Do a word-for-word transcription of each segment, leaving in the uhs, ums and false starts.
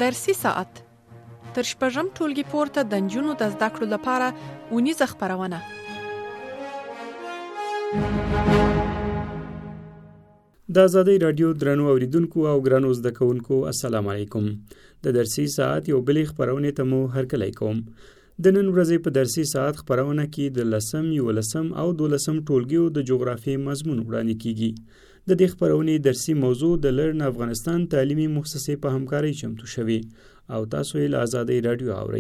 درسي ساعت تر شپږم ټولګي پورته د نجونو د زده کړو لپاره اونیزه خپرونه. د آزادۍ رادیو درنو اوریدونکو او ګرانو زده کوونکو السلام علیکم. د درسي ساعت یو بلې خپرونې ته مو هرکلی کوم. د نن ورځې په درسي ساعت خپرونه کې د لسم، یولسم او دولسم ټولګیو د جغرافیې مضمون وړاندې کیږي. د دې خپرونې درسي موضوع د لرن افغانستان تعلیمي مؤسسې په همکارۍ چمتو شوې او تاسو یې له آزادۍ رادیو اورئ.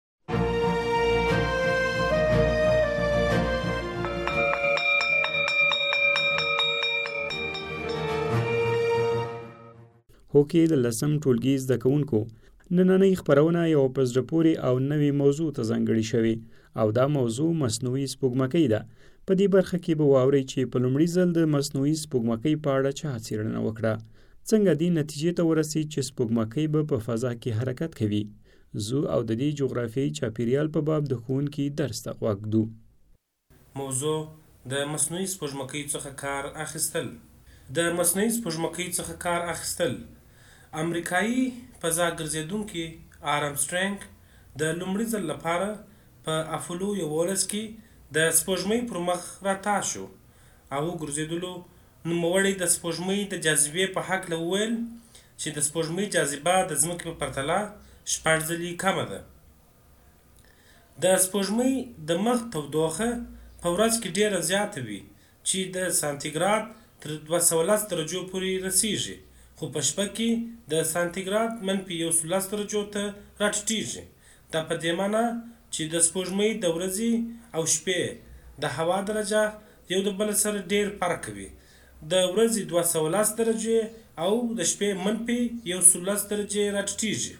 هوکې د لسم ټولګي زده کوونکو نننۍ خپرونه یو په زړه پورې او نوې موضوع ته ځانګړې شوې او دا موضوع مصنوعي سپوږمکۍ ده. په دې برخه کې به واورئ چې په لومړي ځل د مصنوعي سپوږمکۍ په اړه چا څېړنه وکړه، څنګه دې نتیجې ته ورسېد چې سپوږمکۍ به په فضا کې حرکت کوي. زو او د دې جغرافیایي چاپیریال په باب د ښوونکي درس ته غوږ ږدو. موضوع د مصنوعي سپوږمکۍ څخه کار اخیستل. د مصنوعي سپوږمکۍ څخه کار اخیستل امریکایي فضا ګرځېدونکي آرمسټرانګ د لومړي ځل لپاره په اپولو یولس کې د سپوږمۍ پر مخ راتاو شو او ګرځېدلو نوموړی د سپوږمۍ د جاذبې په هکله وویل چې د سپوږمۍ جاذبه د ځمکې په پرتله شپږ ځلې کمه ده. د سپوږمۍ د مخ تودوخه په ورځ کې ډیره زیاته وي چې د سانتیګراد تر دوه سوه لس درجو پورې رسیږي، خو په شپه کې د سانتیګراد منفي یو سل لس درجو ته راټیټېږي. دا په دې معنی چې د سپوږمۍ د ورځې او شپې د هوا درجه یو د بل سره ډیر فرق کوي. د ورځې دوه سوه لس درجې او د شپې منفي یو سل لس درجې راټیټېږي.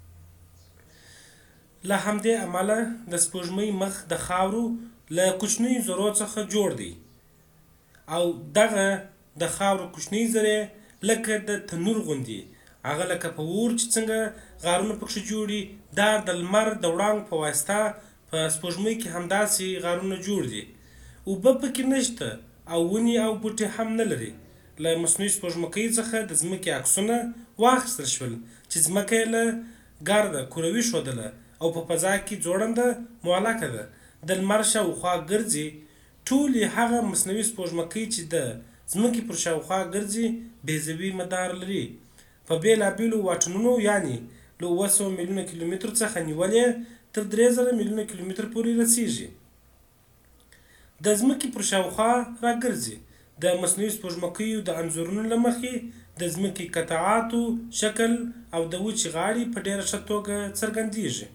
له همدې امله د سپوږمۍ مخ د خاورو له کوچنیو ذرو څخه جوړ دی او دغه د خاورو کوچنۍ ذرې لکه د تنور غوندې، هغه لکه په اور چې څنګه غارونه پکښې جوړي، دا د لمر د وړانګو په واسطه په سپوږمۍ کې همداسې غارونه جوړ دي. اوبه پکې نشته او ونې او بوټي هم نه لري. له مصنوعي سپوږمکۍ څخه د ځمکې عکسونه واخیستل شول چې ځمکه یې له ګرده کروي ښودله او په فضا کې ځوړنده معلقه ده، د لمر شاوخوا ګرځي. ټولې هغه مصنوعي سپوږمکۍ چې د ځمکې پر شاوخوا ګرځي بیضوي مدار لري. په بېلابېلو واټنونو یعنې له اوه سوه میلیونه کیلومترو څخه نیولې تر درې زره میلیونه کیلومتر پورې رسیږي. د ځمکې پر شاوخوا راګرځي. د مصنوعي سپوږمکیو د انځورونو له مخې د ځمکې قطعاتو شکل او د وچې غاړې په ډېره ښه توګه څرګندېږي.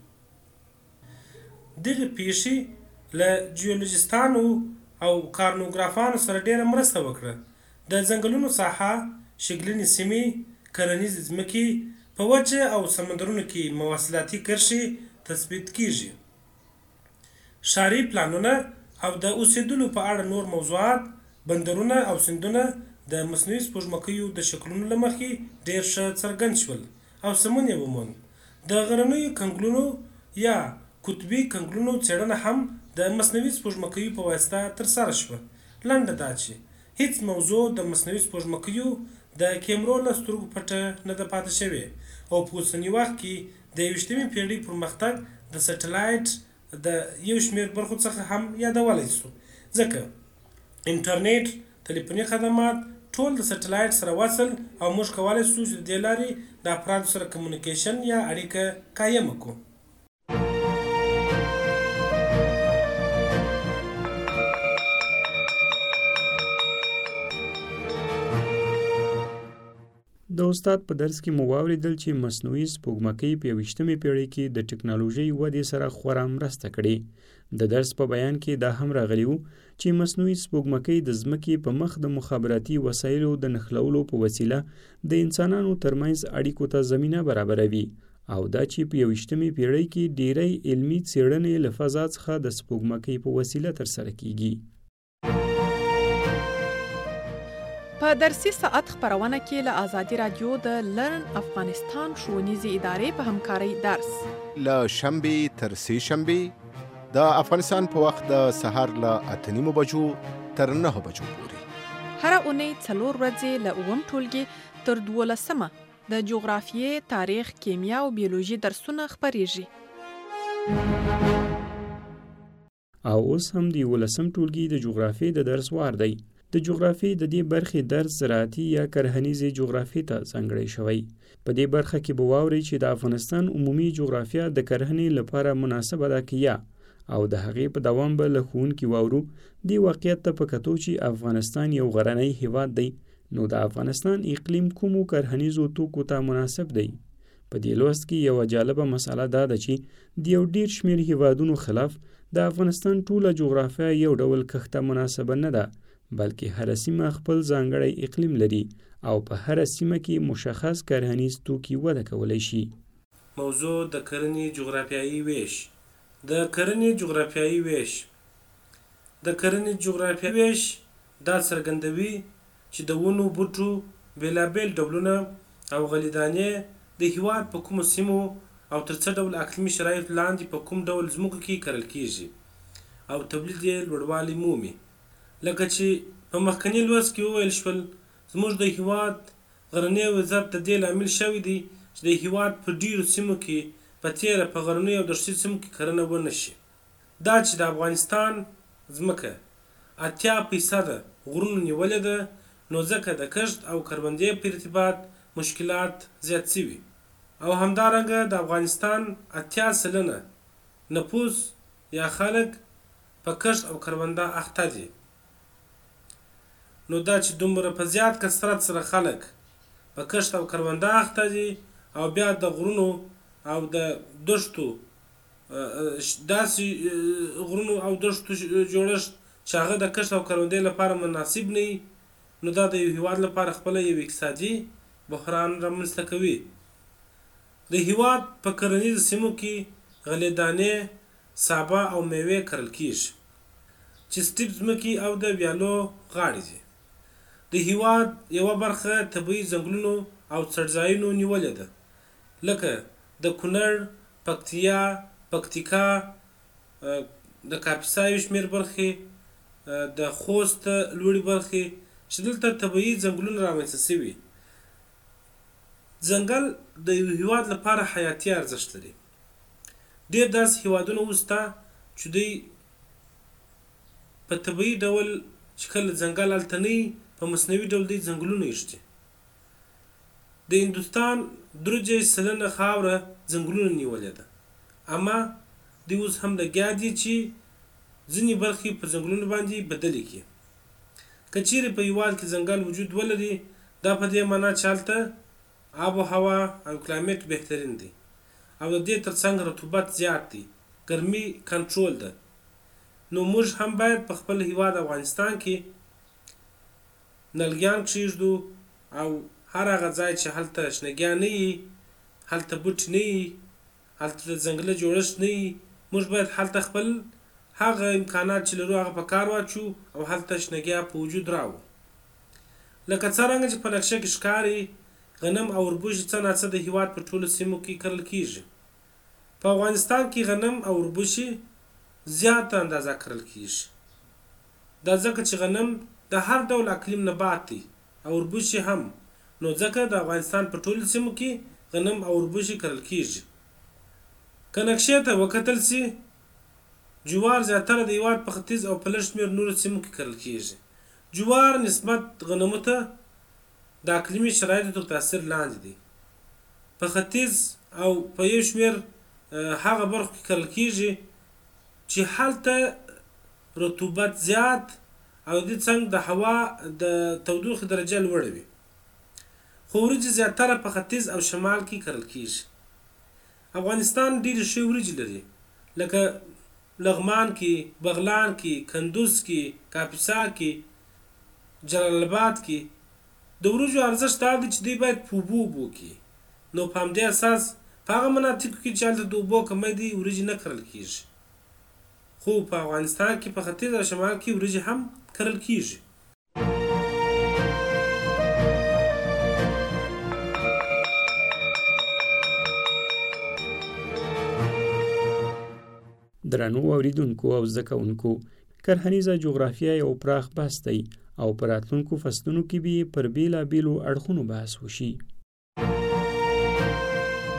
دغې پیښې له جیولوجستانو او کارنوګرافانو سره ډېره مرسته وکړه. د ځنګلونو ساحه، شګلنې سیمې، کرنیزې ځمکې، په وچه او سمندرونو کې مواصلاتي کرښې تثبیت کیږي. ښاري پلانونه او د اوسېدلو په اړه نور موضوعات، بندرونه او سیندونه د مصنوعي سپوږمکیو د شکلونو له مخې ډېر ښه څرګند شول او سمون یې وموند. د غرنیو کنګلونو یا قطبي کنګلونو څېړنه هم د مصنوعي سپوږمکیو په واسطه ترسره شوه. لنډه دا چې هیڅ موضوع د مصنوعي سپوږمکیو د کیمرو له سترګو پټه نه ده پاتې شوې او په اوسني وخت کې د یویشتمې پېړۍ پرمختګ د سټلایټ د یو شمېر برخو څخه هم یادولی شو، ځکه انټرنیټ، تلیفوني خدمات ټول د سټلایټ سره وصل او موږ کولی شو چې د دې لارې د افرادو سره کمیونیکیشن یا اړیکه قایمه کړو. د استاد په درس کې مو واورېدل چې مصنوعي سپوږمکۍ په یویشتمې پېړۍ کې د ټکنالوژۍ ودې سره خورا مرسته کړې. د درس په بیان کې دا هم راغلی و چې مصنوعي سپوږمکۍ د ځمکې په مخ د مخابراتي وسایلو د نښلولو په وسیله د انسانانو ترمنځ اړیکو ته زمینه برابروي او دا چې په یویشتمې پېړۍ کې ډېری علمي څېړنې له فضا څخه د سپوږمکۍ په وسیله ترسره کیږي. په درسي ساعت خپرونه کې له آزادي رادیو د لرن افغانستان ښوونیزې ادارې په همکارۍ درس له شنبې تر سې شنبې د افغانستان په وخت د سهار له اته نیمو بجو تر نهه بجو پورې هره اونۍ څلور ورځې له اووم ټولګي تر دولسمه د جغرافیې، تاریخ، کیمیا او بیولوژي درسونه خپریږي. او اوس هم د یولسم ټولګي د جغرافیې د درس وار دی. د جغرافیې د دې برخې درس زراعتي یا کرهنیزې جغرافیې ته ځانګړی شوی. په دې برخه کې به واورئ چې د افغانستان عمومي جغرافیه د کرهنې لپاره مناسبه ده که یا، او د هغې په دوام به له ښوونکي واورو دې واقعیت ته په کتو چې افغانستان یو غرنی هیواد دی، نو د افغانستان اقلیم کومو کرهنیزو توکو ته مناسب دی. په دې لوست کې یوه جالبه مسله دا ده چې د یو ډیر شمېر هیوادونو خلاف د افغانستان ټوله جغرافیه یو ډول کښته مناسبه نه ده، بلکې هر سیمه خپل ځانګړی اقلیم لري او په هر سیمه کې مشخص کرهنیز توکي وده کولی شي. موضوع د کرنې جغرافیایي ویش. د کرنې جغرافیایي ویش د کرنې جغرافیایي ویش دا څرګندوي چې د ونو بوټو بېلابېل ډولونه او غلیدانې د هیواد په کومو سیمو او تر څه ډول اقلیمي شرایطو لاندې په کوم ډول ځمکو کې کرل کیږي او تولید یې لوړوالی مومي. لکه چې په مخکني لوست کې وویل شول، زموږ د هیواد غرنی وضعیت د دې لامل شوی دی چې د هیواد په ډیرو سیمو کې په تیره په غرنیو او دښتي سیمو کې کرنه ونه شي. دا چې د افغانستان ځمکه اتیا فیصده غرونو نیولې ده، نو ځکه د کښت او کروندې په ارتباط مشکلات زیات شوي، او همدارنګه د افغانستان اتیا سلنه نفوس یا خلک په کښت او کرونده اخته دي. نو دا چې دومره په زیات کثرت سره خلک په کښت او کرونده اخته دي، او بیا د غرونو او د دښتو داسې غرونو او دښتو جوړښت چې هغه د کښت او کروندې لپاره مناسب نه وي، نو دا د یو هیواد لپاره خپله یو اقتصادي بحران رامنځته کوي. د هیواد په کرنیزو سیمو کې غلې-دانې، سابه او میوې کرل کیږي چې سټیپ ځمکې او د ویالو غاړې دي. د هیواد یوه برخه طبیعي ځنګلونو او څړځایونو نیولې ده، لکه د کونړ، پکتیا، پکتیکا، د کاپیسا یو شمېر برخې، د خوست لوړې برخې چې دلته طبیعي ځنګلونه رامنځته شوي. ځنګل د یو هیواد لپاره حیاتي ارزښت لري. ډېر داسې هیوادونه اوس شته چې دوی په طبیعي ډول چې کله ځنګل هلته نه وي، په مصنوعي ډول دوی ځنګلونه ایښي. د هندوستان درجه سلنه خاوره ځنګلونه نیولې ده، اما دوی اوس هم لګیا دي چې ځینې برخې په ځنګلونو باندې بدلې کړي. که چیرې په هیواد کې ځنګل وجود ولري، دا په دې معنا چې هلته آب و هوا او کلایمټ بهترین دی، او د دې ترڅنګ رطوبت زیات دی، ګرمي کنټرول ده. نو موږ هم باید په خپل هیواد افغانستان کې نلګیان کښېږدو، او هر هغه ځای چې هلته شنهګیان نه وي، هلته بوټي نه وي، هلته د ځنګله جوړښت نه وي، موږ باید هلته خپل هغه امکانات چې لرو هغه په کار واچو او هلته شنهګیا په وجود راوړو. لکه څرنګه چې په نقشه کې ښکاري، غنم او وربشې څه ناڅه د هیواد په ټولو سیمو کې کرل کیږي. په افغانستان کې غنم او وربشې زیاته اندازه کرل کیږي. دا ځکه چې غنم د هر ډول اقلیم نبات دی، او وربشې هم، نو ځکه د افغانستان په ټولو سیمو کې غنم او وربشې کرل کیږي. که نقشې ته وکتل سي، جوار زیاتره د هیواد په ختیځ او په لږ شمېر نورو سیمو کې کرل کیږي. جوار نسبت غنمو ته د اقلیمي شرایطو تر تاثیر لاندې دی. په ختیځ او په یو شمېر هغه برخو کې کرل کیږي چې هلته رطوبت زیات او د څنګ د هوا د تودوخې درجه لوړه وي. خو وریجې زیاتره په ختیځ او شمال کې کرل کیږي. افغانستان ډېرې ښې وریجې لري، لکه لغمان کې، بغلان کې، کندوز کې، کاپیسا کې، جلال آباد کې. د وریجو ارزښت دا دی چې دوی باید په اوبو اوبو کې، نو په همدې اساس په هغه مناطقو کې چې هلته د اوبو کمی دی، وریجې نه کرل کیږي. خو په افغانستان کې په ختیځ او شمال کې وریجې هم کرل کیږي. درنو اوریدونکو او زده کوونکو، کرهنیزه جغرافیه یو پراخ بحث دی او په راتلونکو فصلونو کې به پر بیلابیلو اړخونو بحث وشي.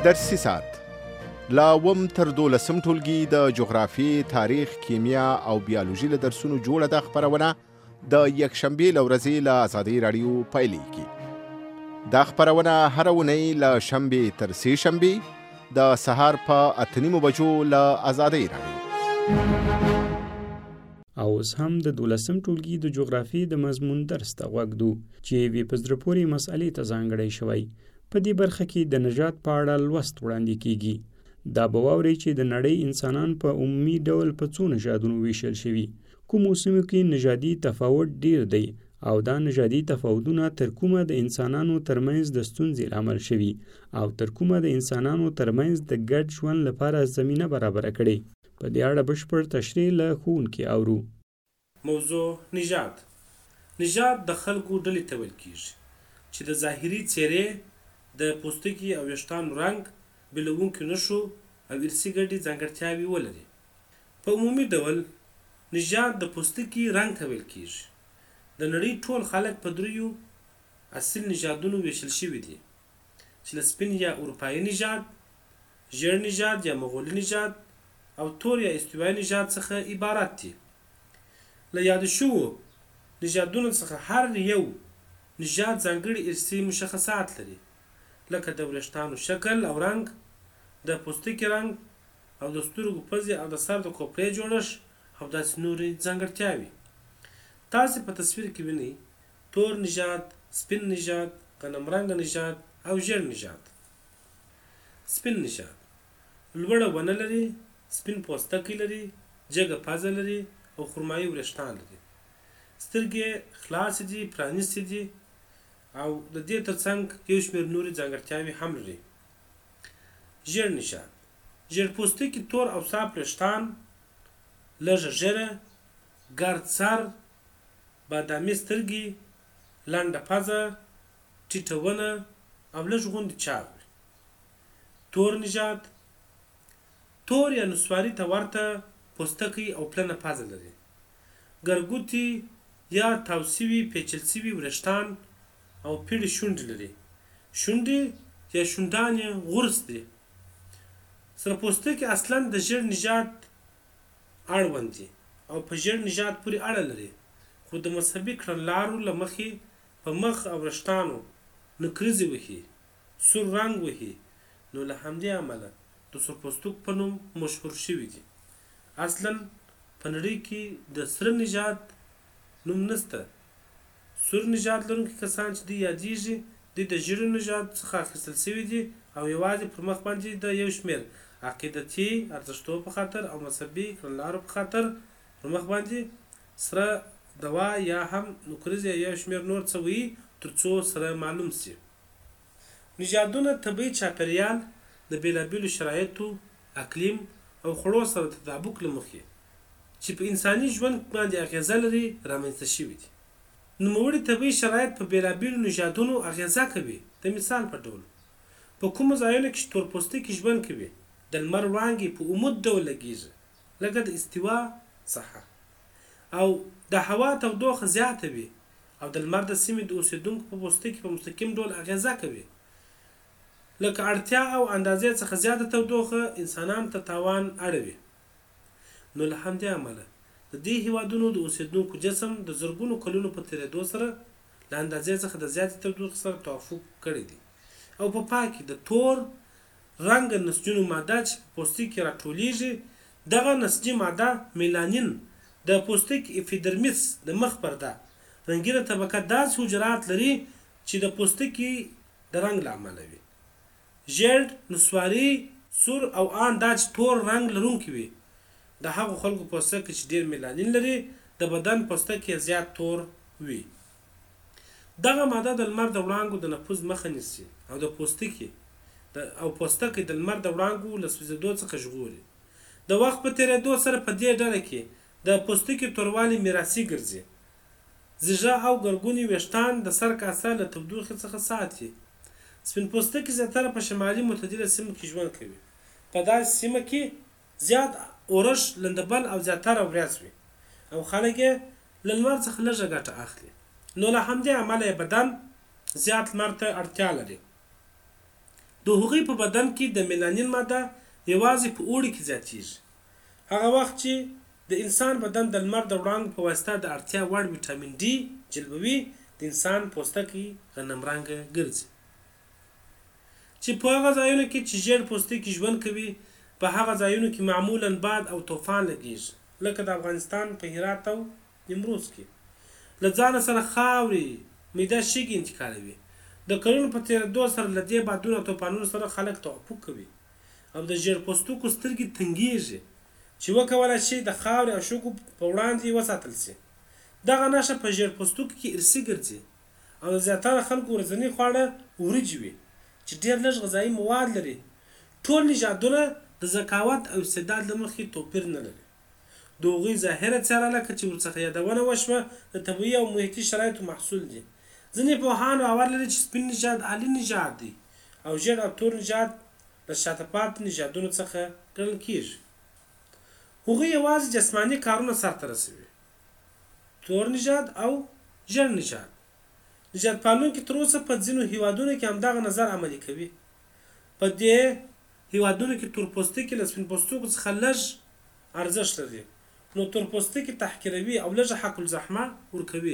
درسي ساعت لا اووم تر دولسم ټولګي د جغرافیې، تاریخ، کیمیا او بیالوژي له درسونو جوړه ده خپرونه د یکشنبې له ورځې له ازادۍ راډیو پیلېږي. دا خپرونه هره اونۍ له شنبې تر سې شنبې د سهار په اته نیمو بجو له ازادۍ راډیو. او اوس هم د دولسم ټولګي د جغرافیې د مضمون درس ته غوږ دو چې یوې په زړه پورې مسئلې ته ځانګړی شوی. په دې برخه کې د نژاد په اړه لوست وړاندې کیږي. دا به واورئ چې د نړۍ انسانان په عمومي ډول په څو نژادونو ویشل شوي. کومو سیمو کې نژادي تفاوت ډیر دی او دا نژادي تفاوتونه تر کومه د انسانانو ترمنځ د ستونزې لامل شوي او تر کومه د انسانانو ترمنځ د ګډ ژوند لپاره زمینه برابره کړي. په دې اړه بشپړ تشریح له ښوونکي اورو. موضوع نژاد. نژاد د خلکو ډلې ته ویل کیږي چې د ظاهري څیرې، د پوستکي او ویښتانو رنګ، بېلونکو نښو او ارثي ګډې ځانګړتیاوې ولري. په عمومي ډول نژاد د پوستکي رنګ ته ویل کیږي. د نړۍ ټول خلک په دریو اصل نژادونو ویشل شوي دي چې له سپین یا اروپایي نژاد، ژیړ نژاد یا مغولي نژاد او تور یا استوایي نژاد څخه عبارت دي. له یادو شوو نژادونو څخه هر یو نژاد ځانګړي ارثي مشخصات لري، لکه د وریښتانو شکل او رنګ، د پوستکي رنګ او د سترګو پزې او د سر د کوپړې جوړښت او داسې نورې ځانګړتیاوې. تاسې په تصویر کې وینئ تور نژاد، سپین نژاد، غنم رنګه نژاد او ژیړ نژاد. سپین نژاد لوړه ونه لري، سپین پوستکی لري، جګه پزه لري او خرمایي وریښتان لري. سترګې خلاصې دي، پرانیستې دي او د دې ترڅنګ یو شمېر نورې ځانګړتیاوې هم لري. ژیړ نژاد ژیړ پوستکي، تور او صاف وریښتان، لږه ږیره، ګرد سر، بادامي سترګې، لنډه پزه، ټیټه ونه او لږ غوندې چاغ وي. تور نژاد تور یا نسواري ته ورته پوستکی او پلنه پزه لري. ګرګوتي یا تاو سوي پیچل سوي وریښتان او پیړې شونډې لري. شونډې یا شونډان یې غورس دي. سره پوستکي اصلا د ژیړ نژاد اړوند دي او په ژیړ نژاد پورې اړه لري، خو د مذهبي کړنلارو له مخې په مخ او وریښتانو نکریزې وهي، سور رنګ وهي، نو له همدې امله د سور پوستک په نوم مشهور شوي دي. اصلا په نړۍ کې د سره نژاد نوم نشته. سور نژاد لرونکي کسان چې دوی یادیږي دوی د ژیړ نژاد څخه اخیستل شوي دي او یوازې پر مخ باندې د یو شمېر عقیدتي ارزښتو په خاطر او مذهبي کړنلارو په خاطر پر مخ باندې سره دوا یا هم نکریز یا یو شمېر نور څه وي تر څو سره معلوم شي. نژادونه طبیعي چاپیریال د بېلابېلو شرایطو، اقلیم او خوړو سره تطابق له مخې چې په انساني ژوند باندې اغیزه لري رامنځته شوي دي. نوموړي طبیعي شرایط په بېلابېلو نژادونو اغیزه کوي. د مثال په ډول په کومو ځایونو کې چې تور پوستکي ژوند کوي د لمر وړانګې په عمود ډول لګیږي، لکه د استوا ساحه، او د هوا تودوخه زیاته وي او د لمر د سیمې د اوسېدونکو په پوستکي په مستقیم ډول اغیزه کوي. لکه اړتیا او اندازې څخه زیاته تودوخه انسانانو ته تاوان اړوي. نو له همدې امله د دې هیوادونو د اوسېدونکو جسم د زرګونو کلونو په تېرېدو سره له اندازې څخه د زیاتې تودوخې سره توافق کړی دی او په پای کې د تور رنګه نسجونو ماده چې په پوستکي کې راټولیږي، دغه نسجي ماده میلانین د پوستکي اپیډرمیس د مخ پرده رنګینه طبقه داسې حجرات لري چې د پوستکي د رنګ له امله وي. ژیړ، نسواري، سور او ان دا چې تور رنګ لرونکي وي د هغو خلکو پوستکي چې ډېر میلانین لري د بدن پوستکي زیات تور وي. دغه ماده د لمر د وړانګو د نفوذ مخه نیسي او د پوستکي او پوستکی د لمر د وړانګو له سوځېدو څخه ژغوري. د وخت په تېرېدو سره په دې ډله کې د پوستکي توروالی میراثي ګرځي. زیږه او ګرګوني ویښتان د سر کاسه له تودوخې څخه ساتي. سپین پوستکي زیاتره په شمالي معتدله سیمو کې ژوند کوي. په داسې سیمه کې زیات اورښت، لندبل او زیاتره وریځ وي او خلک یې له لمر څخه لږه ګټه اخلي. نو له همدې امله یې بدن زیات لمر ته اړتیا لري. د هغوی په بدن کې د میلانین ماده یوازې په اوړي کې زیاتیږي. هغه وخت چې د انسان بدن د لمر د وړانګو په واسطه د اړتیا وړ ویټامین ډي جلبوي، د انسان پوستکی غنم رنګه ګرځي. چې په هغه ځایونو کې چې ژیړ پوستکي ژوند کوي، په هغه ځایونو کې معمولا باد او طوفان لګیږي، لکه د افغانستان په هرات او نیمروز کې. له ځانه سره خاورې معده شګې انتقالوي. د کلونو په تېرېدو سره له دې بادونو او طوفانونو سره خلک توافق کوي او د ژیړ پوستکو سترګې تنګېږي چې وکولی شي د خاورې او شګو په وړاندې وساتل شي. دغه نښه په ژیړ پوستکو کې ارثي ګرځي او د زیاتره خلکو ورځني خواړه وریجې وي چې ډېر لږ غذایي مواد لري. ټول نژادونه د ذکاوت او استعداد له مخې توپیر نه لري. د هغوی ظاهره څېره لکه چې ورڅخه یادونه وشوه د طبیعي او محیطي شرایطو محصول دي. ځینې پوهان باور لري چې سپین نژاد عالي نژاد دی او ژیړ او تور نژاد له شاته پاتې نژادونو څخه ګڼل کېږي. هغوی یوازې جسماني کارونه سرته رسوي. تور نژاد او ژیړ نژاد. نژاد پالونکي تر اوسه په ځینو هیوادونو کې همدغه نظر عملي کوي. په دې هیوادونو کې تور پوستکي له سپین پوستکو څخه لږ ارزښت لري، نو تور پوستکي تحقیروي او لږه حق الزحمه ورکوي.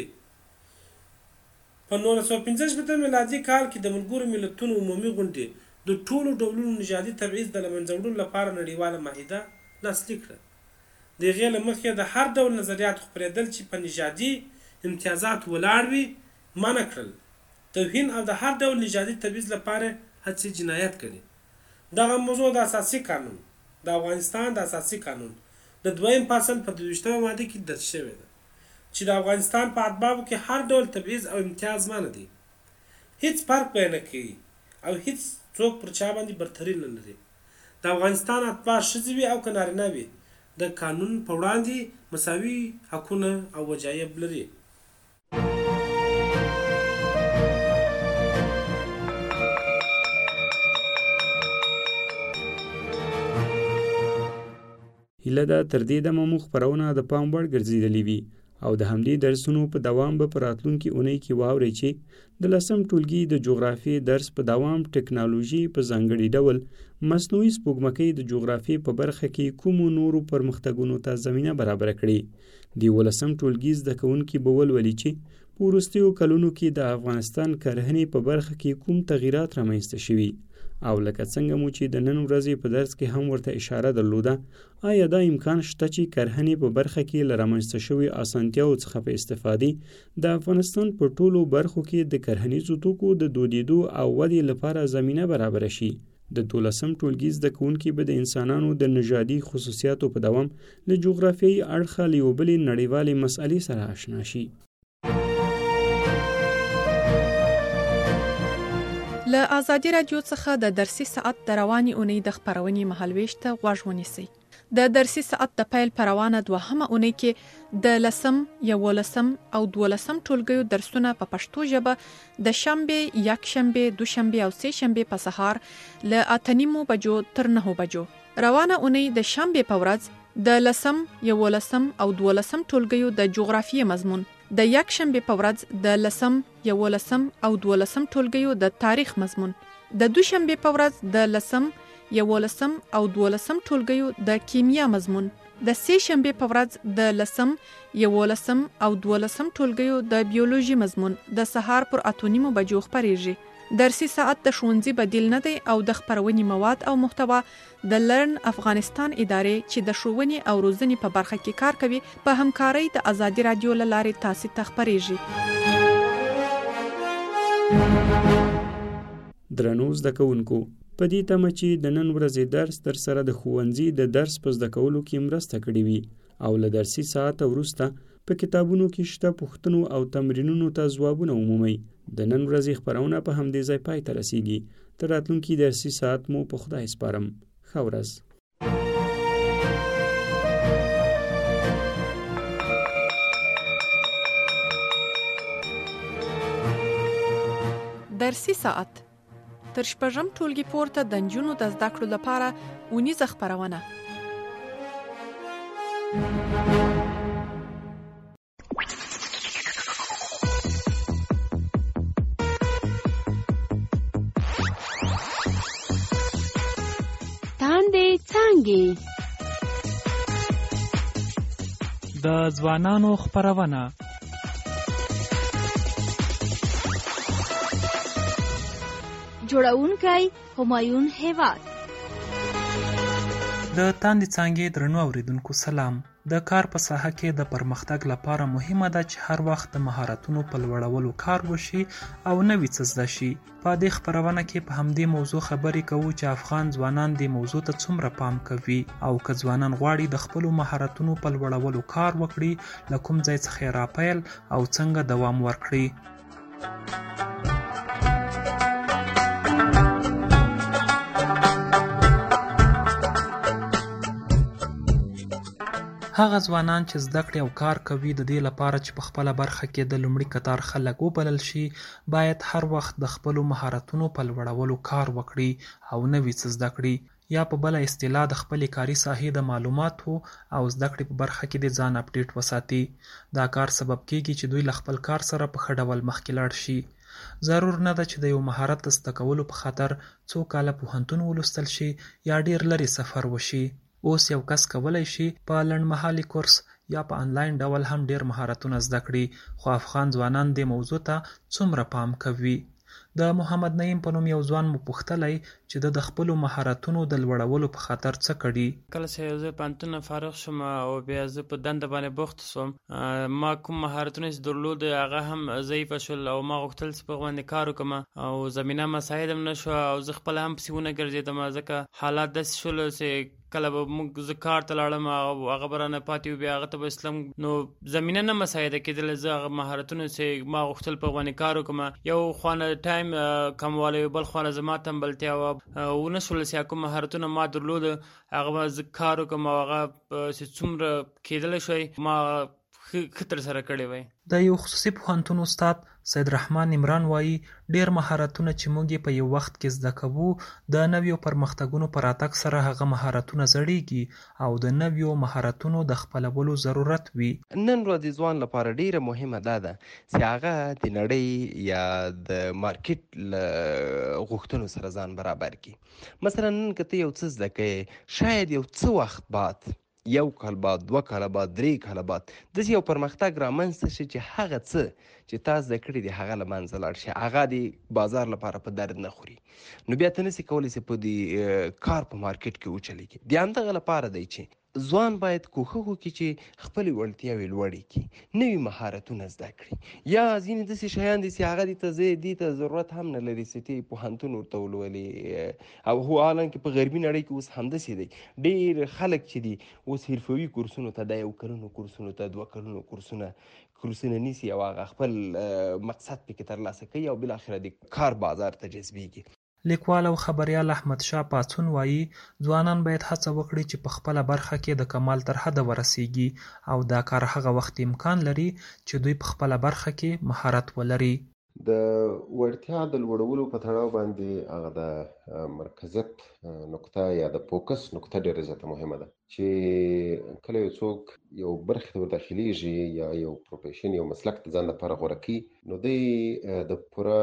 په نولس سوه پنځه شپېته میلادي کال کې د ملګرو ملتونو عمومي غونډې د ټولو ډولونو نژادي تبعیض د له منځه وړلو لپاره نړیواله معاهده لاسلیک کړه. د هغې له مخې د هر ډول نظریاتو خپرېدل چې په نژادي امتیازاتو ولاړ وي منع کړل. توهین او د هر ډول نژادي تبعیض لپاره هڅې جنایت ګڼي. دغه موضوع د اساسي قانون د افغانستان د اساسي قانون د دویم فصل په دویشتمه ماده کې درج شوې ده چې د افغانستان په اتباعو کې هر ډول تبعیض او امتیاز منع دی. هیڅ فرق به نه کوي او هیڅ څوک پر چا باندې برتري نه لري. د افغانستان اتباع ښځې وي او که نارینه وي د قانون په وړاندې مساوي حقونه او وجایب لري. هیله ده تر دې دمه مو خپرونه د پام وړ ګرځېدلې وي او د همدې درسونو په دوام به په راتلونکي اونۍ کې واورئ چې د لسم ټولګي د جغرافیې درس په دوام ټکنالوژي په ځانګړي ډول مصنوعي سپوږمکۍ د جغرافیې په برخه کې کومو نورو پرمختګونو ته زمینه برابره کړې. د یولسم ټولګي زده کوونکي به ولولي چې په وروستیو کلونو کې د افغانستان کرهنې په برخه کې کوم تغییرات رامنځته شوي او لکه څنګه مو چې د نن ورځې په درس کې هم ورته اشاره درلوده، آیا دا امکان شته چې کرهنې په برخه کې له رامنځته شوي اسانتیاو څخه په استفادې د افغانستان په ټولو برخو کې د کرهنیزو توکو د دودیدو او ودې لپاره زمینه برابره شي؟ د دولسم ټولګي زده کوونکي به د انسانانو د نژادي خصوصیاتو په دوام له جغرافیایي اړخه له یو بلې نړیوالې مسئلې سره آشنا شي. له ازادي راډیو څخه د درسي ساعت د رواني اونۍ د خپرونې مهالویش ته غوږ ونیسئ. د درسي ساعت د پیل په روانه دوهمه اونۍ کې د لسم، یولسم او دولسم ټولګیو درسونه په پښتو ژبه د شنبې، یکشنبې، دوشنبې او سه شنبې په سهار له اته نیمو بجو تر نهو بجو. روانه اونۍ د شنبې په ورځ د لسم، یولسم او دولسم ټولګیو د جغرافیې مضمون، د یکشنبې په ورځ د لسم، یولسم او دولسم ټولګیو د تاریخ مضمون، د دوشنبې په ورځ د لسم، یولسم او دولسم ټولګیو د کیمیا مضمون، د سه شنبې په ورځ د لسم، یولسم او دولسم ټولګیو د بیولوژي مضمون د سهار پر اته نیمو بجو خپریږي. درسي ساعت د ښوونځي بدیل نه دی او د خپرونې مواد او محتوا د لرن افغانستان ادارې چې د ښوونې او روزنې په برخه کې کار کوي په همکارۍ د ازادي راډیو له لارې تاسو ته خپریږي. درنو زده کوونکو، په دې تمه چې د نن ورځې درس در سره د ښوونځي د درس په زده کولو کې مرسته کړې وي او له درسي ساعت وروسته په کتابونو کې شته پوښتنو او تمرینونو ته ځوابونه ومومئ. د نن ورځې خپرونه په همدې ځای پای ته رسیږي. تر راتلونکي درسي ساعت مو په خدای سپارم. ښه ورځ. درسي ساعت تر شپږم ټولګي پورته د نجونو د زده کړو لپاره اونیزه خپرونه. څانګې د ځوانانو خپرونه جوړونکی همایون هیواد. د تاندې څانګې درنو اوریدونکو سلام. د کار په ساحه کې د پرمختګ لپاره مهمه ده چې هر وخت د مهارتونو په لوړولو کار وشي او نوي څه زده شي. په دې خپرونه کې په همدې موضوع خبرې کوو چې افغان ځوانان دې موضوع ته څومره پام کوي او که ځوانان غواړي د خپلو مهارتونو په لوړولو کار وکړي، له کوم ځای څخه یې راپیل او څنګه دوام ورکړي. هغه ځوانان چې زده کړې او کار کوي د دې لپاره چې په خپله برخه کې د لومړي کتار خلک وبلل شي، باید هر وخت د خپلو مهارتونو په لوړولو کار وکړي او نوي څه زده کړي، یا په بله اصطلاح د خپلې کاري ساحې د معلوماتو او زده کړې په برخه کې د ځان اپډیټ وساتي. دا کار سبب کیږي چې دوی له خپل کار سره په ښه ډول مخکې لاړ شي. ضرور نه ده چې د یو مهارت د زده کولو په خاطر څو کاله پوهنتون ولوستل شي یا ډیر لرې سفر وشي. اوس یو کس کولی شي په لنډمهالي کورس یا په آنلاین ډول هم ډیر مهارتونه زده کړي، خو افغان ځوانان دې موضوع ته څومره پام کوي؟ د محمد نعیم په نوم یو ځوان مو پوښتلی چې د خپلو مهارتونو د لوړولو په خاطر څه کړي. کله چې زه پوهنتون نه فارغ شوم او بیا زه په دنده باندې بوخت شوم، ما کوم مهارتونه چې درلود هغه هم ضعیفه شول او ما غوښتل چې په هغه باندې کار وکړم او زمینه مساعد هم نه شوه او زه خپله هم پسې ونه ګرځېدم، ځکه حالات داسې شول چې کله به موږ زه کار ته لاړم او هغه به رانه پاتې و، بیا هغه ته به اسلم نو زمینه نه مساعده کېدله. زه هغه مهارتونه چې ما غوښتل په هغه باندې کار وکړم، یو خوا نه ټایم کموالی و، بل خوا نه زما تنبلتیا وه، ونه شول چې کوم مهارتونه ما درلود هغه به زه کار وکړم او هغه چې څومره کېدلی شوی ما ښه ترسره کړی وی. د یو خصوصي پوهنتون استاد سید رحمان عمران وایي ډیر مهارتونه چې موږ په یو وخت کې زده کوو د نویو پرمختګونو په راتګ سره هغه مهارتونه زړیږي او د نویو مهارتونو د خپلولو ضرورت وي. نن ورځ ځوان لپاره ډیره مهمه ده ده چې هغه د نړۍ یا د مارکیټ له غوښتنو سره ځان برابر کړي. مثلا نن که ته یو څه زده کوې، شاید یو څه وخت بعد، یو کال بعد، دوه کاله بعد، درې کاله بعد داسې یو پرمختګ رامنځته شي چې هغه څه چې تا زده کړي دي هغه له منځه لاړ شي، هغه د بازار لپاره په درد نه خوري، نو بیا ته نسې کولی چې په دې کار په مارکیټ کې وچلېږي. د همدغه لپاره دی چې ځوان باید کوښښ وکړي چې خپلې وړتیاوې لوړې کړي، نوي مهارتونه زده کړي، یا ځینې داسې شیان دي چې هغه دې ته دې ته ضرورت هم نه لري چې ته پوهنتون ورته ولولې، او هو حالانکې په غربي نړۍ کې اوس همداسې دی. ډېر خلک چې دي اوس حرفوي کورسونو ته، د یو کلونو کورسونو ته، دوه کلونو کورسونه کورسونه نیسي او هغه خپل مقصد پکې ترلاسه کوي او بالاخره د کار بازار ته جذبېږي. لیکوال او خبریال احمد شاه پاڅون وایي ځوانان باید هڅه وکړي چې په خپله برخه کې د کمال تر حده ورسیږي او دا کار هغه وخت امکان لري چې دوی په خپله برخه کې مهارت ولري. د وړتیا د لوړولو په تړاو باندې هغه د مرکزیت نقطه یا د فوکس نقطه ډېره زیاته مهمه ده چې کله یو څوک یو برخې ته ورداخلیږي یا یو پروفیشن یو مسلک د ځان لپاره غوره کوي، نو دی د پوره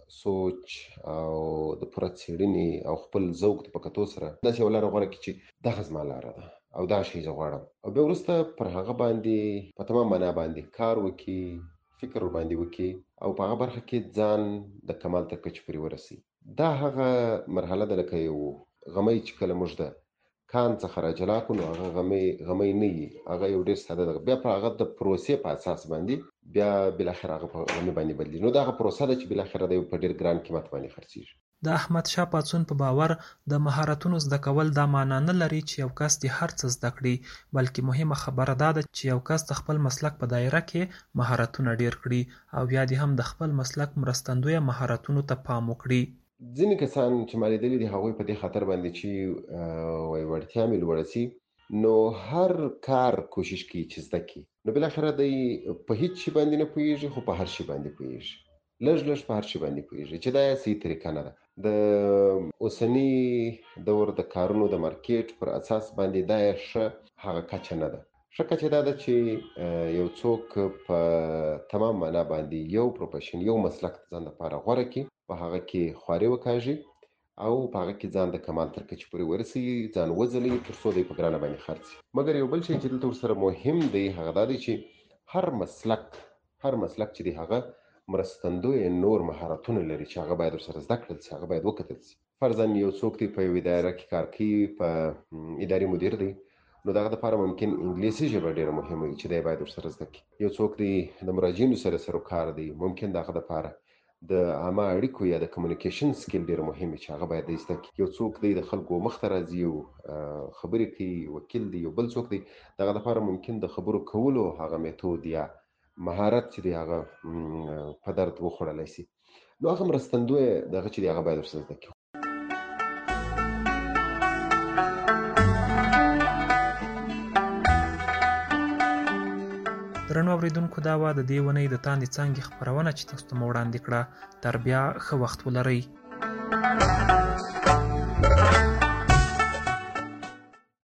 سوچ او د پوره څېړنې او خپل ذوق په کتو سره داسې یو لاره غوره کړي چې دغه زما لاره ده او دا شی زه غواړم، او بیا وروسته پر هغه باندې په تمام معنا باندې کار وکړي، فکر ورباندې وکړي او په هغه برخه کې ځان د کمال تر کچې پورې ورسي. دا هغه مرحله ده لکه یو غمی چې کله موږ د کان څخه راجلا کړو، نو هغه غمی غمی نه وي، هغه یو ډېر ساده ده، بیا په هغه د پروسې په اساس باندې بیا بالاخره هغه په غمی باندې بدلېږي. نو دا هغه پروسه ده چې بالاخره د یو په ډېر ګران قیمت باندې خرڅېږي. د احمد شاه پاڅون په باور د مهارتونو زده کول دا معنا نه لري چې یو کس دې هر څه زده کړي، بلکې مهمه خبره دا ده چې یو کس د خپل مسلک په دایره کې مهارتونه ډیر کړي او بیا دې هم د خپل مسلک مرستندویه مهارتونو ته پام وکړي. ځینې کسان چې ما لیدلي دي هغوی په دې خاطر باندې چې وایي وړتیا مې لوړه سي، نو هر کار کوشش کوي چې زده کړي، نو بالاخره دی په هیڅ شي باندې نه پوهېږي خو په هر شي باندې پوهېږي، لږ لږ په هر شي باندې پوهېږي، چې دا صحیح طریقه نه ده. د اوسني دور د کارونو د مارکیټ پر اساس باندې دا ښه هغه کچه نه ده. ښه کچه دا ده چې یو څوک په تمام معنا باندې یو پروفیشن یو مسلک ځان لپاره غوره کړي، په هغه کې خواري وکاږي او په هغه کې ځان د کمال تر کچې پورې ورسوي، ځان وځلوي تر څو دی په ګرانه باندې خرڅ شي. مګر یو بل شی چې دلته ورسره مهم دی هغه دا دی چې هر مسلک هر مسلک چې دی هغه مرستندوی نور مهارتونه لري چې هغه باید ورسره زده کړل شي، هغه باید وکتل شي. فرضاً یو څوک دی په یوه اداره کې کار کوي، په اداري مدیر دی، نو دغه دپاره ممکن انګلیسي ژبه ډېره مهمه وي چې دی باید ورسره زده کړي. یو څوک دی د مراجعینو سره سروکار دی، ممکن دغه دپاره د عامه اړیکو یا د کمیونیکیشن سکیل ډېر مهم وي چې هغه باید دی زده کړي. یو څوک دی د خلکو مخ ته راځي او خبرې کوي، وکیل دی. یو بل څوک دی دغه دپاره ممکن د خبرو کولو هغه میتود یا مهارت چې دی هغه په درد وخوړلی سي، نو هغه مرستندوی دغه چې دی هغه باید ورسره زده کړي. درنو اوریدونکو، دا وه د دې اونۍ د تاندې څانګې خپرونه چې تاسو ته مو وړاندې کړه. تر بیا ښه وخت ولرئ.